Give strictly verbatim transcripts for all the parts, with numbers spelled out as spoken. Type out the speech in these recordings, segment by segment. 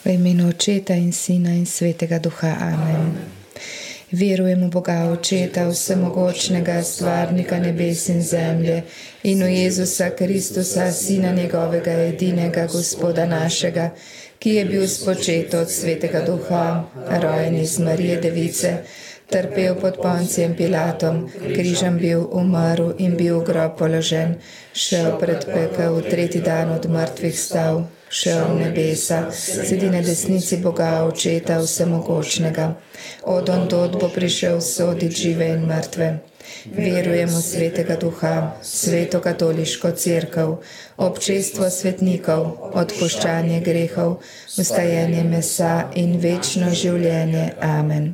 V imenu Očeta in Sina in Svetega Duha. Amen. Verujem v Boga Očeta, vsemogočnega, stvarnika nebes in zemlje, in v Jezusa Kristusa, Sina njegovega edinega, Gospoda našega, ki je bil spočet od Svetega Duha, rojen iz Marije Device, trpel pod Poncijem Pilatom, križem bil, umrl in bil v grob položen, šel pred pekel, tretji dan od mrtvih stal, šel v nebesa, sedi na desnici Boga Očeta vsemogočnega. Od ondod bo prišel soditi žive in mrtve. Verujem v Svetega Duha, Sveto katoliško cerkev, občestvo svetnikov, odpuščanje grehov, vstajenje mesa in večno življenje. Amen.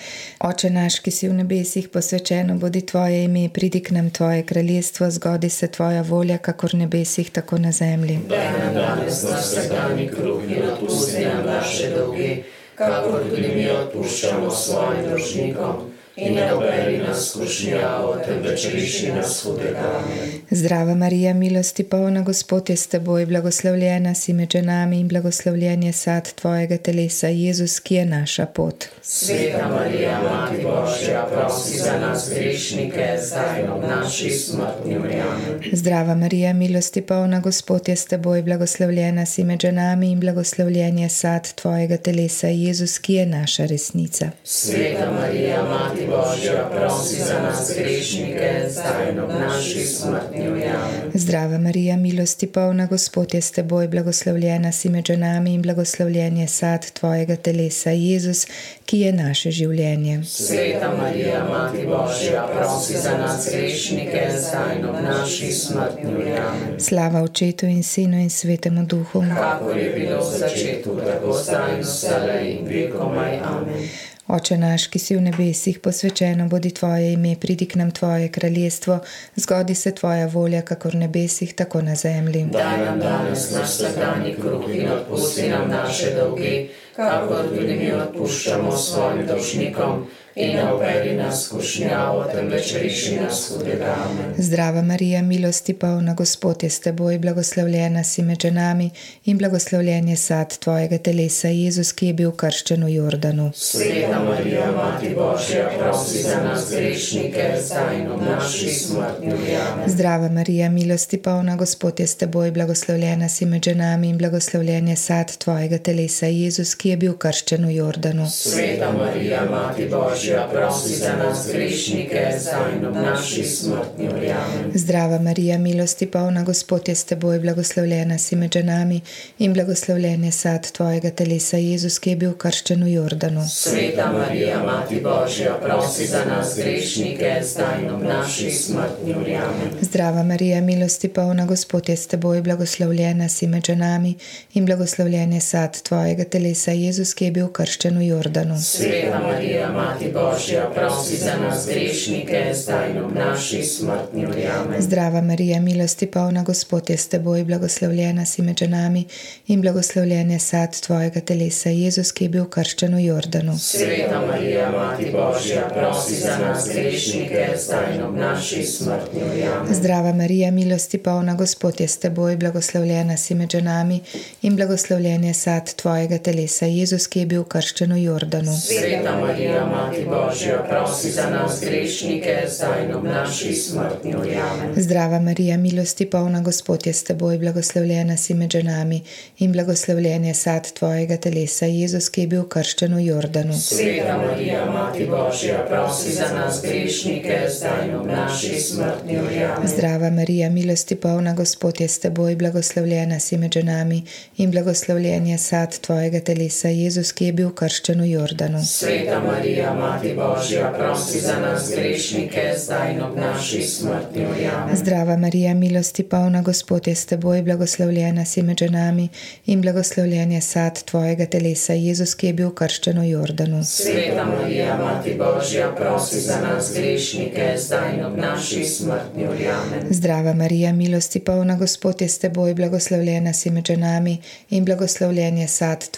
Oče naš, ki si v nebesih, posvečeno bodi tvoje ime, pridi k nam tvoje kraljestvo, zgodi se tvoja volja, kakor v nebesih, tako na zemlji. Daj nam danes naš vsakdanji kruh in odpusti nam naše dolge, kakor tudi mi odpuščamo svojim dolžnikom. In ne uvedi nas v skušnjavo, temveč reši nas hudega. Amen. Zdrava Marija, milosti polna, Gospod je s teboj, blagoslovljena si med ženami in blagoslovljen je sad tvojega telesa, Jezus, ki je naša pot. Sveta Marija, Mati Božja, prosi za nas grešnike, zdaj in ob naši smrtni uri. Amen. Zdrava Marija, milosti polna, Gospod je s teboj, blagoslovljena si med ženami in blagoslovljen je sad tvojega telesa, Jezus, ki je naša resnica. Sveta Marija, Mati Božja, prosi za nas grešnike, zdaj in ob naši smrtni uri. Amen. Zdrava Marija, milosti polna, Gospod je s teboj, blagoslovljena si med ženami in blagoslovljen je sad tvojega telesa, Jezus, ki je naše življenje. Sveta Marija, Mati Božja, prosi za nas grešnike, zdaj in ob naši smrtni uri. Amen. Slava Očetu in Sinu in Svetemu Duhu. Kakor je bilo v začetku, tako zdaj in vselej in vekomaj. Amen. Oče naš, ki si v nebesih, posvečeno bodi tvoje ime, pridi k nam tvoje kraljestvo, zgodi se tvoja volja, kakor v nebesih, tako na zemlji. Daj nam danes naš vsakdanji kruh in odpusti nam naše dolge, kakor tudi mi odpuščamo svojim dolžnikom. In ne uvedi nas v skušnjavo, temveč reši nas hudega. Amen. Zdrava Marija, milosti polna, Gospod je s teboj, blagoslovljena si med ženami in blagoslovljen je sad tvojega telesa, Jezus, ki je bil krščen v Jordanu. Sveta Marija, Mati Božja, prosi za nas grešnike, zdaj in ob naši smrtni uri. Amen. Zdrava Marija, milosti polna, Gospod je s teboj, blagoslovljena si med ženami in blagoslovljen je sad tvojega telesa, Jezus, ki je bil krščen v Jordanu. Sveta Marija, Mati Božja, prosi za nas grešnike, zdaj in ob naši smrtni uri. Amen. Zdrava Marija, milosti polna, Gospod je s teboj, blagoslovljena si med ženami in blagoslovljen je sad tvojega telesa, Jezus, ki je bil krščen v Jordanu. Sveta Marija, Mati Božja, prosi za nas grešnike, zdaj in ob naši smrtni uri. Amen. Zdrava Marija, milosti polna, Gospod je s teboj, blagoslovljena si med ženami in blagoslovljen je sad tvojega telesa, Jezus, ki je bil krščen v Jordanu. Sveta Marija, Mati Božja, prosi za nas grešnike, zdaj in ob naši smrtni uri. Amen. Zdrava Marija, milosti polna, Gospod je s teboj, blagoslovljena si med ženami in blagoslovljen je sad tvojega telesa, Jezus, ki je bil krščen v Jordanu. Sveta Marija, Mati Božja, prosi za nas grešnike, zdaj in ob naši smrtni uri. Amen. Zdrava Marija, milosti polna, Gospod je s teboj, blagoslovljena si med ženami in blagoslovljen je sad tvojega telesa, Jezus, ki je bil krščen v Jordanu. Sveta Marija, Mati Božja, prosi za nas grešnike, zdaj in ob naši smrtni uri. Amen. Zdrava Marija, milosti polna, Gospod je s teboj, blagoslovljena si med ženami in blagoslovljen je sad tvojega telesa, Jezus, ki je bil krščen v Jordanu. Sveta Marija, Mati Božja, prosi za nas grešnike, zdaj in ob naši smrtni uri. Amen. Zdrava Marija, milosti polna, Gospod je s teboj, blagoslovljena si med ženami in blagoslovljen je sad tvojega telesa, Jezus, ki je bil krščen v Jordanu. Sveta Marija, Mati Božja, prosi za nas grešnike, zdaj in ob naši smrtni uri. Amen. Zdrava Marija, milosti polna, Gospod je s teboj, blagoslovljena si med ženami in blagoslovljen je sad tvojega telesa, Jezus, ki je bil krščen v Jordanu. Sveta Marija, Mati Božja, prosi za nas grešnike, zdaj in ob naši smrtni uri. Amen. Zdrava Marija, milosti polna, Gospod je s teboj, blagoslovljena si med ženami in blagoslovljen je sad tvojega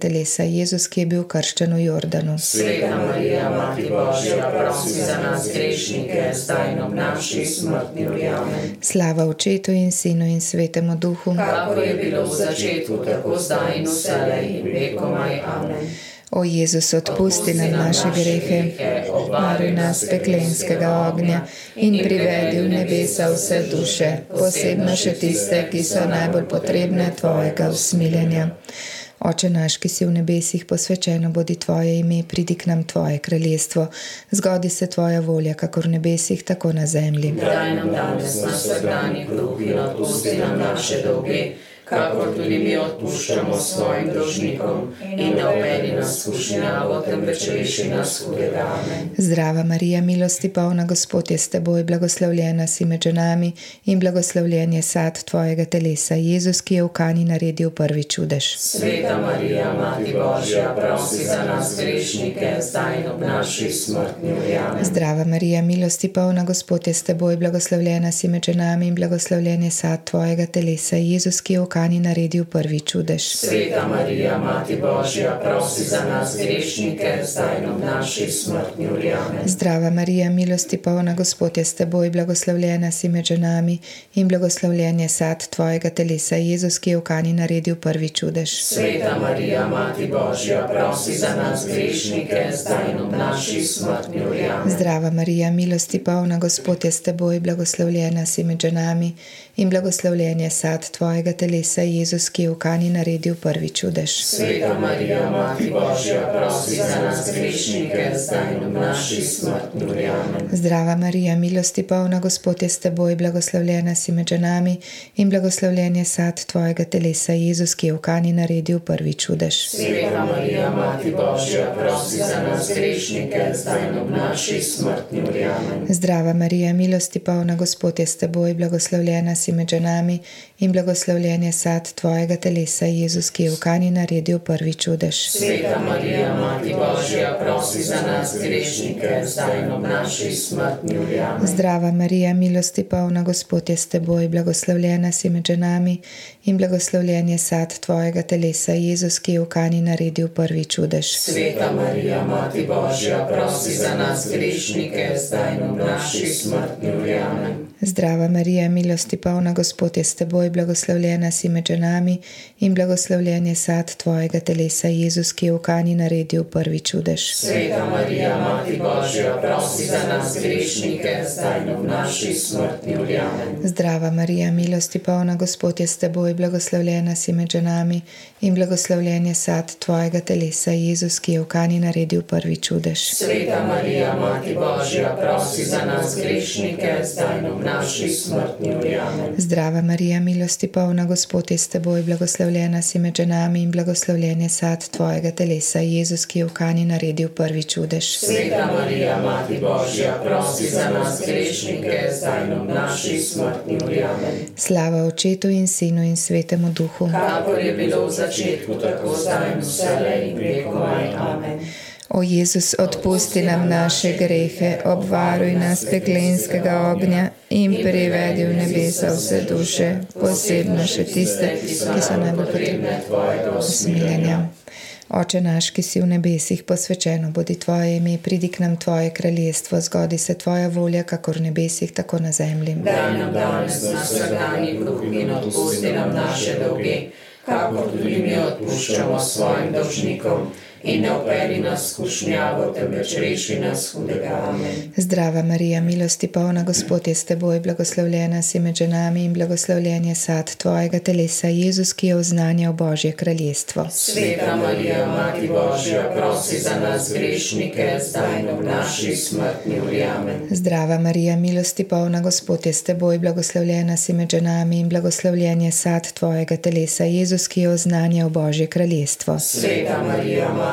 telesa, Jezus, ki je bil krščen v Jordanu. Sveta Marija, Mati Božja, prosi za nas grešnike, zdaj in ob naši smrtni uri. Amen. Slava Očetu in Sinu in Svetemu Duhu, Kakor je bilo v začetku, tako zdaj in vselej in vekomaj. Amen. O Jezus, odpusti nam naše grehe, obvaruj nas peklenskega ognja in privedi v nebesa vse duše, posebno še tiste, ki so najbolj potrebne tvojega usmiljenja. Oče naš, ki si v nebesih, posvečeno bodi tvoje ime, pridi k nam tvoje kraljestvo, zgodi se tvoja volja, kakor v nebesih, tako na zemlji. Daj nam danes naš vsakdanji kruh in odpusti nam naše dolge, kakor tudi mi odpuščamo svojim dolžnikom, in ne uvedi nas v skušnjavo, temveč reši nas hudega. Amen. Zdrava Marija, milosti polna, Gospod je s teboj, blagoslovljena si med ženami in blagoslovljen je sad tvojega telesa, Jezus, ki je v Kani naredil prvi čudež. Sveta Marija, Mati Božja, prosi za nas grešnike, zdaj in ob naši smrtni uri. Amen. Zdrava Marija, milosti polna, Gospod je s teboj, blagoslovljena si med ženami in blagoslovljen je sad tvojega telesa, Jezus, ki je v Kani naredil prvi čudež. Sveta Marija, Mati Božja, prosi za nas grešnike, zdaj in ob naši smrtni uri. Amen. Zdrava Marija, milosti polna, Gospod je s teboj, blagoslovljena si med ženami in blagoslovljen je sad tvojega telesa, Jezus, ki je v Kani naredil prvi čudež. Sveta Marija, Mati Božja, prosi za nas grešnike, zdaj in ob naši smrtni uri. Amen. Zdrava Marija, milosti polna, Gospod je s teboj, blagoslovljena si med ženami in blagoslovljen je sad tvojega telesa, Jezus, ki je v Kani naredil prvi čudež. Sveta Marija, Mati Božja, prosi za nas grešnike, zdaj in ob naši smrtni uri. Amen. Zdrava Marija, milosti polna, Gospod je s teboj, blagoslovljena si med ženami in blagoslovljen je sad tvojega telesa, Jezus, ki je v Kani naredil prvi čudež. Sveta Marija, Mati Božja, prosi za nas grešnike, zdaj in ob naši smrtni uri. Amen. Zdrava Marija, milosti polna, Gospod je s teboj, blagoslovljena si med ženami in blagoslovljen je sad tvojega telesa, Jezus, ki je v Kani naredil prvi čudež. Sveta Marija, Mati Božja, prosi za nas grešnike, zdaj in ob naši smrtni uri. Amen. Zdrava Marija, milosti polna, Gospod je s teboj, blagoslovljena si med ženami in blagoslovljen je sad tvojega telesa, Jezus, ki je v Kani naredil prvi čudež. Sveta Marija, Mati Božja, prosi za nas grešnike, zdaj in ob naši smrtni uri. Amen. Zdrava Marija, milosti polna, Gospod je s teboj, blagoslovljena si med ženami in blagoslovljen je sad tvojega telesa, Jezus, ki je v Kani naredil prvi čudež. Sveta Marija, Mati Božja, prosi za nas grešnike, zdaj in ob naši smrtni uri. Amen. Zdrava Marija, milosti polna, Gospod je s teboj, blagoslovljena si med ženami in blagoslovljen je sad tvojega telesa, Jezus, ki je v Kani naredil prvi čudež. Sveta Marija, Mati Božja, prosi za nas grešnike, zdaj in ob naši smrtni uri. Amen. Zdrava Marija, milosti polna, Gospod je s teboj, blagoslovljena si med ženami in blagoslovljen je sad tvojega telesa, Jezus, ki je v Kani naredil prvi čudež. Sveta Marija, Mati Božja, prosi za nas grešnike, zdaj in ob naši smrtni uri. Amen. Slava Očetu in Sinu in Svetemu Duhu, Kakor je bilo v začetku, tako zdaj in vselej in vekomaj. Amen. O Jezus, odpusti nam naše grehe, obvaruj nas peklenskega ognja in privedi v nebesa vse duše, posebno še tiste, ki so najbolj potrebne tvojega usmiljenja. Oče naš, ki si v nebesih, posvečeno bodi tvoje ime, pridi k nam tvoje kraljestvo, zgodi se tvoja volja, kakor v nebesih, tako na zemlji. Daj nam danes naš vsakdanji kruh in odpusti nam naše dolge, kakor tudi mi odpuščamo svojim dolžnikom. In ne uvedi nas v skušnjavo, temveč reši nas hudega. Amen. Zdrava Marija, milosti polna, Gospod je s teboj, blagoslovljena si med ženami in blagoslovljen je sad tvojega telesa, Jezus, ki je oznanjal Božje kraljestvo. Sveta Marija, Mati Božja, prosi za nas grešnike, zdaj in ob naši smrtni uri. Amen. Zdrava Marija, milosti polna, Gospod je s teboj, blagoslovljena si med ženami in blagoslovljen je sad tvojega telesa, Jezus, ki je oznanjal Božje kraljestvo. Sveta Marija,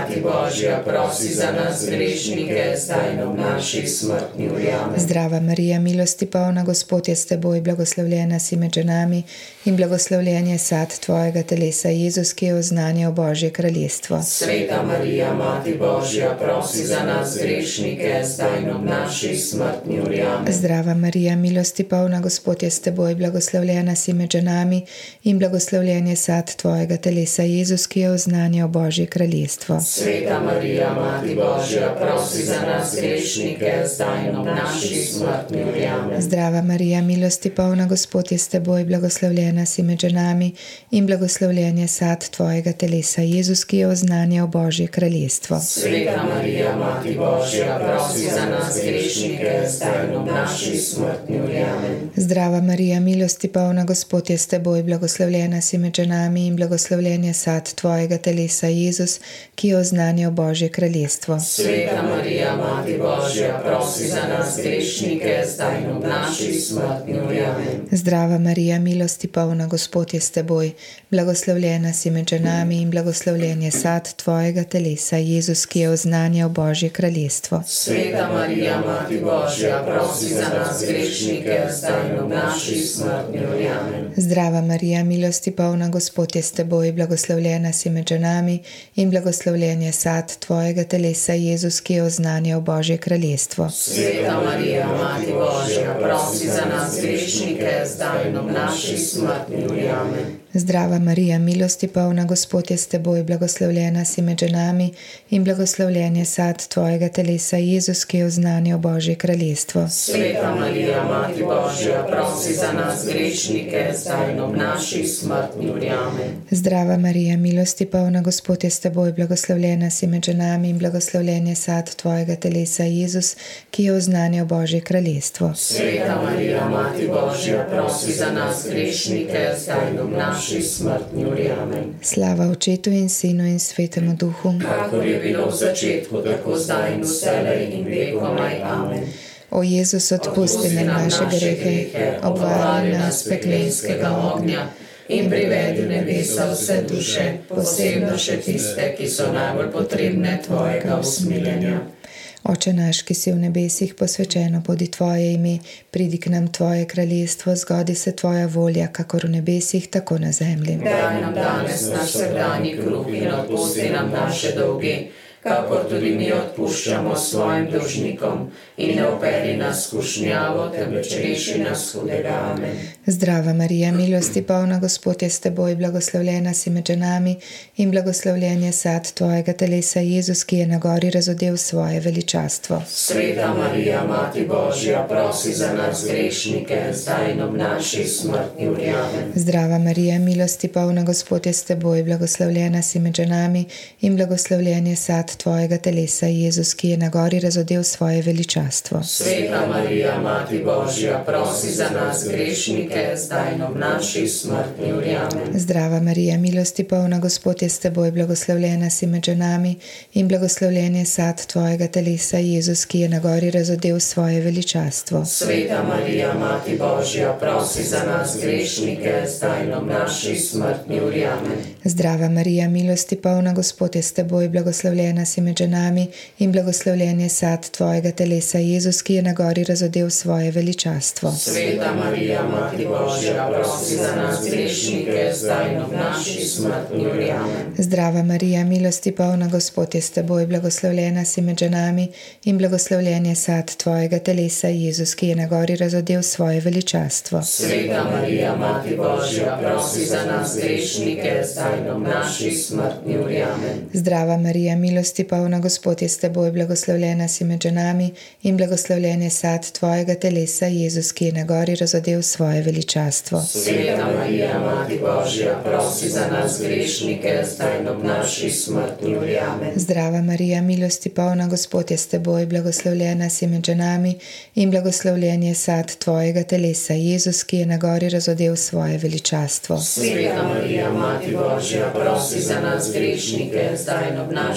Mati Božja, prosi za nas grešnike, zdaj in ob naši smrtni uri. Amen. Zdrava Marija, milosti polna, Gospod je s teboj, blagoslovljena si med ženami in blagoslovljen je sad tvojega telesa, Jezus, ki je oznanjal Božje kraljestvo. Sveta Marija, Mati Božja, prosi za nas grešnike, zdaj in ob naši smrtni uri. Amen. Zdrava Marija, milosti polna, Gospod je s teboj, blagoslovljena si med ženami in blagoslovljen je sad tvojega telesa, Jezus, ki je oznanjal Božje kraljestvo. Sveta Marija, Mati Božja, prosi za nas grešnike, zdaj in ob naši smrtni uri. Amen. Zdrava Marija, milosti polna, Gospod je s teboj, blagoslovljena si med ženami in blagoslovljen je sad tvojega telesa, Jezus, ki je oznanjal Božje kraljestvo. Sveta Marija, Mati Božja, prosi za nas grešnike, zdaj in ob naši smrtni uri. Amen. Zdrava Marija, milosti polna, Gospod je s teboj, blagoslovljena si med ženami in blagoslovljen je sad tvojega telesa, Jezus, ki je oznanjal Božje kraljestvo. Sveta Marija, Mati Božja, prosi za nas grešnike, zdaj in ob naši smrtni uri. Amen. Zdrava Marija, milosti polna, Gospod je s teboj, blagoslovljena si med ženami in blagoslovljen je sad tvojega telesa, Jezus, ki je oznanjal Božje kraljestvo. Sveta Marija, Mati Božja, prosi za nas grešnike, zdaj in ob naši smrtni uri. Amen. Zdrava Marija, milosti polna, Gospod je s teboj, blagoslovljena si med ženami in blagoslovljen je sad tvojega telesa, Jezus, ki je oznanjal Božje kraljestvo. Sveta Marija, Mati Božja, prosi za nas grešnike, zdaj in ob naši smrtni uri. Amen. Zdrava Marija, milosti polna, Gospod je s teboj, blagoslovljena si med ženami in blagoslovljen je sad tvojega telesa, Jezus, ki je oznanjal Božje kraljestvo. Sveta Marija, Mati Božja, prosi za nas grešnike, zdaj in ob naši smrtni uri. Amen. Zdrava Marija, milosti polna, Gospod je s teboj, blagoslovljena si med ženami in blagoslovljen je sad tvojega telesa, Jezus, ki je oznanjal Božje kraljestvo. Sveta Marija, Mati Božja, prosi za nas grešnike, zdaj in ob naši smrtni uri. Amen. Slava Očetu in Sinu in Svetemu Duhu, kakor je bilo v začetku, tako zdaj in vselej in vekomaj. Amen. O Jezus, odpusti nam naše grehe, obvari nas peklenskega ognja in privedi v nebesa vse duše, posebno še tiste, ki so najbolj potrebne tvojega usmiljenja. Oče naš, ki si v nebesih, posvečeno bodi tvoje ime, pridi k nam tvoje kraljestvo, zgodi se tvoja volja, kakor v nebesih, tako na zemlji. Daj nam danes naš vsakdanji kruh in odpusti nam naše dolge, kakor tudi mi odpuščamo svojim dolžnikom, in ne vpelji nas v skušnjavo, temveč reši nas hudega. Amen. Zdrava Marija, milosti polna, Gospod je s teboj, blagoslovljena si med ženami in blagoslovljen je sad tvojega telesa, Jezus, ki je na gori razodel svoje veličastvo. Sveta Marija, Mati Božja, prosi za nas grešnike, zdaj in ob naši smrtni uri. Amen. Zdrava Marija, milosti polna, Gospod je s teboj, blagoslovljena si med ženami in blagoslovljen je sad tvojega telesa, Jezus, ki je na gori razodel svoje veličastvo. Sveta Marija, Mati Božja, prosi za nas grešnike, zdaj in ob naši smrtni uri. Amen. Zdrava Marija, milosti polna, Gospod je s teboj, blagoslovljena si med ženami in blagoslovljen je sad tvojega telesa, Jezus, ki je na gori razodel svoje veličastvo. Sveta Marija, Mati Božja, prosi za nas grešnike, zdaj in ob naši smrtni uri. Amen. Zdrava Marija, milosti polna, Gospod je s teboj, blagoslovljena si med ženami in blagoslovljen je sad tvojega telesa, Jezus, ki je na gori razodel svoje veličastvo. Sveta Marija, Mati Božja, prosi za nas grešnike, zdaj in ob naši smrtni uri. Amen. Zdrava Marija, milosti polna, Gospod je s teboj, blagoslovljena si med ženami in blagoslovljen je sad tvojega telesa, Jezus, ki je na gori razodel svoje veličastvo. Sveta Marija, Mati Božja, prosi za nas grešnike, zdaj in ob naši smrtni uri. Amen. Zdrava Marija, milosti polna, Gospod je s teboj, blagoslovljena si med ženami in blagoslovljen je sad tvojega telesa, Jezus, ki je na gori razodel svoje veličastvo. Sveta Marija, Mati Božja, prosi za nas grešnike, zdaj in ob naši smrtni uri. Amen. Zdrava Marija, milosti polna, Gospod je s teboj, blagoslovljena si med ženami in blagoslovljen je sad tvojega telesa, Jezus, ki je na gori razodel svoje veličastvo. Sveta Marija, Mati Božja, prosi za nas grešnike, zdaj in ob naši smrtni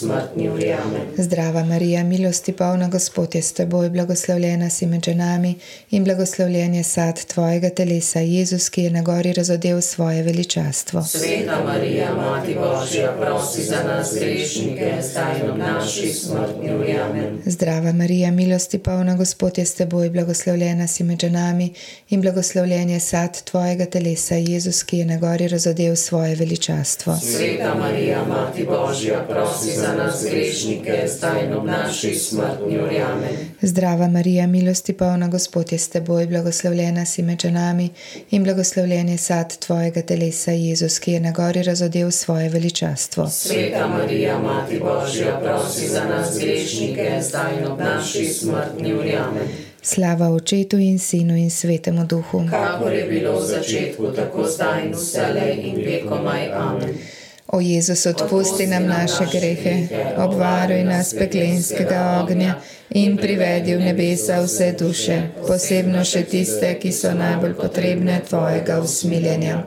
smrtni, verjamem. Zdrava Marija, milosti polna, Gospod je s teboj, blagoslovljena si med ženami in blagoslovljen je sad tvojega telesa, Jezus, ki je na gori razodel svoje veličastvo. Sveta Marija, Mati Božja, prosi za nas grešnike, zdaj in ob naši smrtni, verjamem. Zdrava Marija, milosti polna, Gospod je s teboj, blagoslovljena si med ženami in blagoslovljen je sad tvojega telesa, Jezus, ki je na gori razodel svoje veličastvo. Sveta Marija, Mati Božja, prosi za nas grešnike, zdaj in ob naši smrtni, verjamem. Zdrava Marija, milosti polna, Gospod je s teboj, blagoslovljena si med ženami in blagoslovljen je sad tvojega telesa, Jezus, ki je na gori razodel svoje veličastvo. Sveta Marija, Mati Božja, prosi za nas grešnike, zdaj in ob naši smrtni, verjamem. Slava Očetu in Sinu in Svetemu Duhu. Kakor je bilo v začetku, tako zdaj in vselej in vekomaj. Amen. O Jezus, odpusti nam naše grehe, obvaruj nas peklenskega ognja in privedi v nebesa vse duše, posebno še tiste, ki so najbolj potrebne tvojega usmiljenja.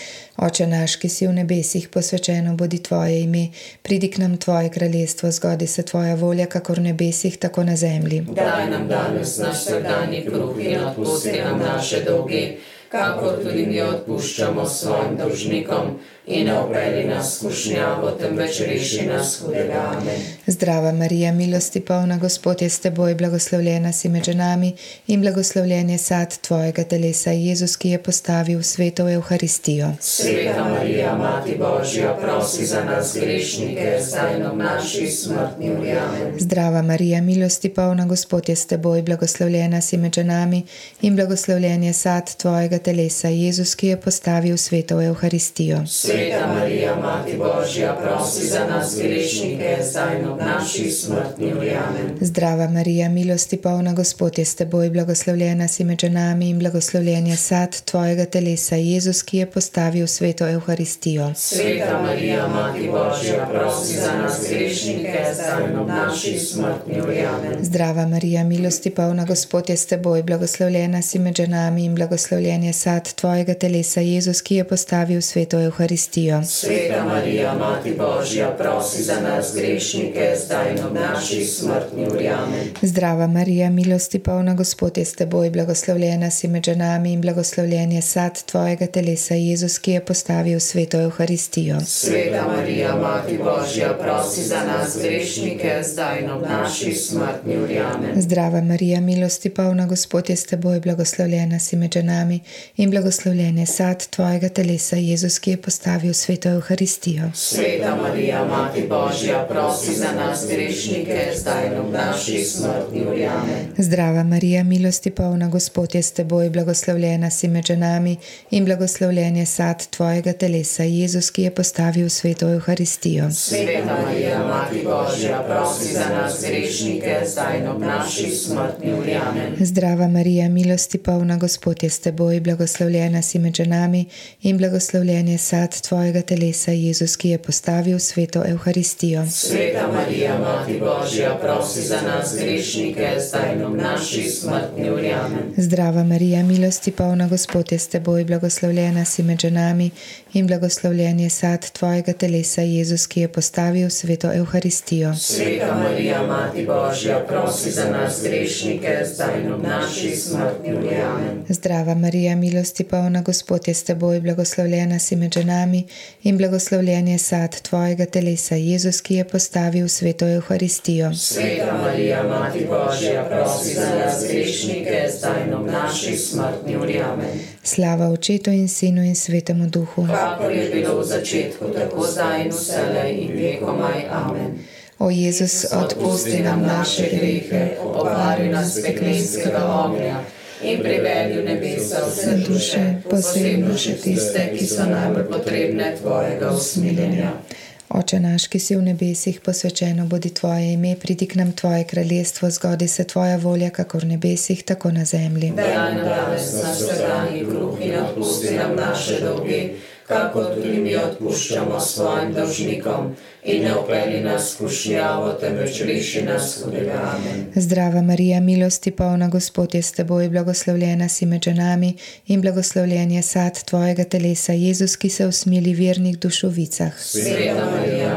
Oče naš, ki si v nebesih, posvečeno bodi tvoje ime, pridi k nam tvoje kraljestvo, zgodi se tvoja volja, kakor v nebesih, tako na zemlji. Daj nam danes naš vsakdanji kruh in odpusti nam naše dolge, kakor tudi mi odpuščamo svojim dolžnikom, in ne vpelji nas v skušnjavo, temveč reši nas hudega. Amen. Zdrava Marija, milosti polna, Gospod je s teboj, blagoslovljena si med ženami in blagoslovljen je sad tvojega telesa, Jezus, ki je postavil sveto Evharistijo. Sveta Marija, Mati Božja, prosi za nas grešnike, zdaj in ob naši smrtni, verjamem. Zdrava Marija, milosti polna, Gospod je s teboj, blagoslovljena si med ženami in blagoslovljen je sad tvojega telesa, Jezus, ki je postavil sveto Evharistijo. Sveta Marija, Mati Božja, prosi za nas grešnike, zdaj in ob naši smrtni, verjamem. Zdrava Marija, milosti polna, Gospod je s teboj, blagoslovljena si med ženami in blagoslovljen je sad tvojega telesa, Jezus, ki je postavil sveto Evharistijo. Sveta Marija, Mati Božja, prosi za nas grešnike, zdaj in ob naši smrtni, verjamem. Zdrava Marija, milosti polna, Gospod je s teboj, blagoslovljena si med ženami in blagoslovljen je sad tvojega telesa, Jezus, ki je postavil sveto Evharistijo. Sveta Marija, Mati Božja, prosi za nas grešnike, zdaj in ob naši smrtni, verjamem. Zdrava Marija, milosti polna, Gospod je s teboj, blagoslovljena si med ženami in blagoslovljen je sad tvojega telesa, Jezus, ki je postavil sveto Evharistijo. Sveta Marija, Mati Božja, prosi za nas grešnike, zdaj in ob naši smrtni, verjamem. Zdrava Marija, milosti polna, Gospod je s teboj, blagoslovljena si med ženami in blagoslovljen je sad tvojega telesa, Jezus, ki je postavil sveto Evharistijo. Sveta Marija, Mati Božja, prosi za nas grešnike, zdaj in ob naši smrtni, verjamem. Zdrava Marija, milosti polna, Gospod je s teboj, blagoslovljena si med ženami in blagoslovljen je sad tvojega telesa, Jezus, ki je postavil sveto Evharistijo. Sveta Marija, Mati Božja, prosi za nas grešnike, zdaj in ob naši smrtni, verjamem. Zdrava Marija, milosti polna, Gospod je s teboj, blagoslovljena si med ženami in blagoslovljen je sad tvojega telesa, Jezus, ki je postavil sveto Evharistijo. Sveta Marija, Mati Božja, prosi za nas grešnike, zdaj in ob naši smrtni, verjamem. Zdrava Marija, milosti polna, Gospod je s teboj, blagoslovljena si med ženami in blagoslovljen je sad tvojega telesa, Jezus, ki je postavil sveto Evharistijo. Sveta Marija, Mati Božja, prosi za nas grešnike, zdaj in ob naši smrtni, verjamem. Zdrava Marija, milosti polna, Gospod je s teboj, blagoslovljena si med ženami in blagoslovljen je sad tvojega telesa, Jezus, ki je postavil sveto Evharistijo. Sveta Marija, Mati Božja, prosi za nas grešnike, zdaj in ob naši smrtni, verjamem. Slava Očetu in Sinu in Svetemu Duhu. Kakor je bilo v začetku, tako zdaj in vselej in vekomaj. Amen. O Jezus, odpusti nam naše grehe, obvaruj nas peklenskega ognja in privedi v nebesa vse duše, posebno še tiste, ki so najbolj potrebne tvojega usmiljenja. Oče naš, ki si v nebesih, posvečeno bodi tvoje ime, pridi k nam tvoje kraljestvo, zgodi se tvoja volja, kakor v nebesih, tako na zemlji. Daj nam danes naš vsakdanji kruh in odpusti nam naše dolge, kakor tudi mi odpuščamo svojim dolžnikom, in ne vpelji nas v skušnjavo, temveč reši nas hudega. Amen. Zdrava Marija, milosti polna, Gospod je s teboj, blagoslovljena si med ženami in blagoslovljen je sad tvojega telesa, Jezus, ki se usmili vernih dušovicah. Sveta Marija, Mati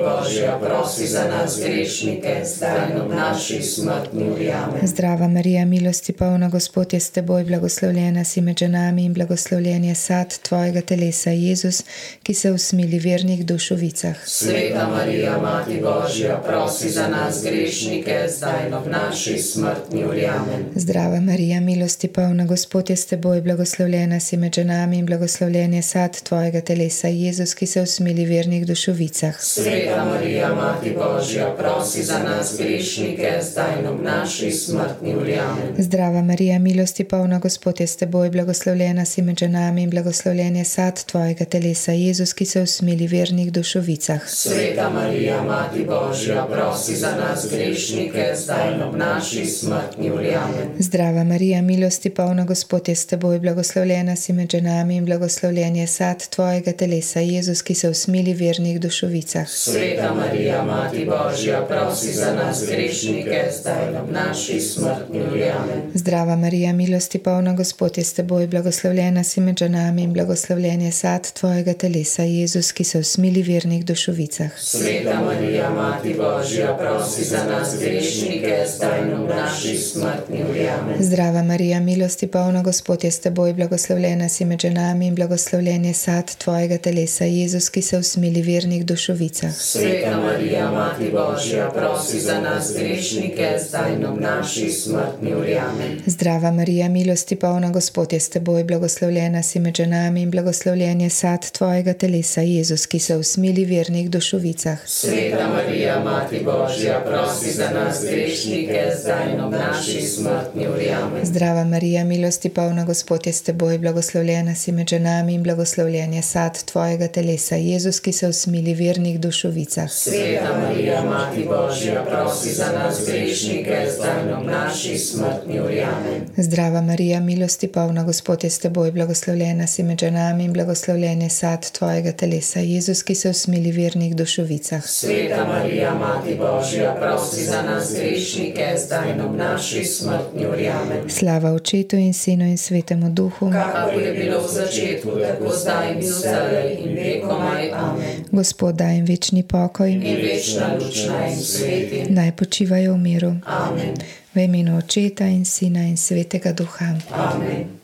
Božja, prosi za nas grešnike, zdaj in ob naši smrtni uri. Amen. Zdrava Marija, milosti polna, Gospod je s teboj, blagoslovljena si med ženami in blagoslovljen je sad tvojega telesa, Jezus, ki se usmili vernih duš v vicah. Sveta Marija, Mati Božja, prosi za nas grešnike, zdaj in ob naši smrtni uri. Amen. Zdrava Marija, milosti polna, Gospod je s teboj, blagoslovljena si med ženami in blagoslovljen je sad tvojega telesa, Jezus, ki se usmili vernih duš v vicah. Sveta Marija, Mati Božja, prosi za nas grešnike, zdaj in ob naši smrtni uri. Amen. Zdrava Marija, milosti polna, Gospod je s teboj, blagoslovljena si med ženami in blagoslovljen je sad tvojega telesa, Jezus, ki se usmili vernih duš v vicah. Sveta Marija, Mati Božja, prosi za nas grešnike, zdaj in ob naši smrtni uri. Amen. Zdrava Marija, milosti polna, Gospod je s teboj, blagoslovljena si med ženami in blagoslovljen je sad tvojega telesa, Jezus, ki se usmili vernih duš v vicah. Sveta Marija, Mati Božja, prosi za nas grešnike, zdaj in ob naši smrtni uri. Amen. Zdrava Marija, milosti polna, Gospod je s teboj, blagoslovljena si med ženami in blagoslovljen je sad tvojega telesa, Jezus, ki se usmili vernih duš v vicah. Sveta Marija, Mati Božja, prosi za nas grešnike, zdaj in ob naši smrtni uri. Amen. Zdrava Marija, milosti polna, Gospod je s teboj, blagoslovljena si med ženami in blagoslovljen je sad tvojega telesa, Jezus, ki se usmili vernih duš v vicah. Sveta Marija, Mati Božja, prosi za nas grešnike, zdaj in ob naši smrtni uri. Amen. Zdrava Marija, milosti polna, Gospod je s teboj, blagoslovljena si med ženami in blagoslovljen je sad tvojega telesa, Jezus, ki se usmili vernih duš v vicah. Sveta Marija, Mati Božja, prosi za nas grešnike, zdaj in ob naši smrtni uri. Amen. Zdrava Marija, milosti polna, Gospod je s teboj, blagoslovljena si med ženami in blagoslovljen je sad tvojega telesa, Jezus, ki se usmili vernih duš v vicah. Sveta Marija, Mati Božja, prosi za nas grešnike, zdaj in ob naši smrtni uri. Amen. Zdrava Marija, milosti polna, Gospod je s teboj, blagoslovljena si med ženami in blagoslovljen je sad tvojega telesa, Jezus, ki se usmili vernih duš v vicah. Sveta Marija, Mati Božja, prosi za nas grešnike, zdaj in ob naši smrtni uri. Amen. Slava Očetu in Sinu in Svetemu Duhu, kakor je bilo v začetku, tako zdaj in vselej in vekomaj. Amen. Gospod daj jim večni pokoj In večna luč naj jim sveti. naj počivajo v miru. Amen. V imenu Očeta in Sina in Svetega Duha. Amen.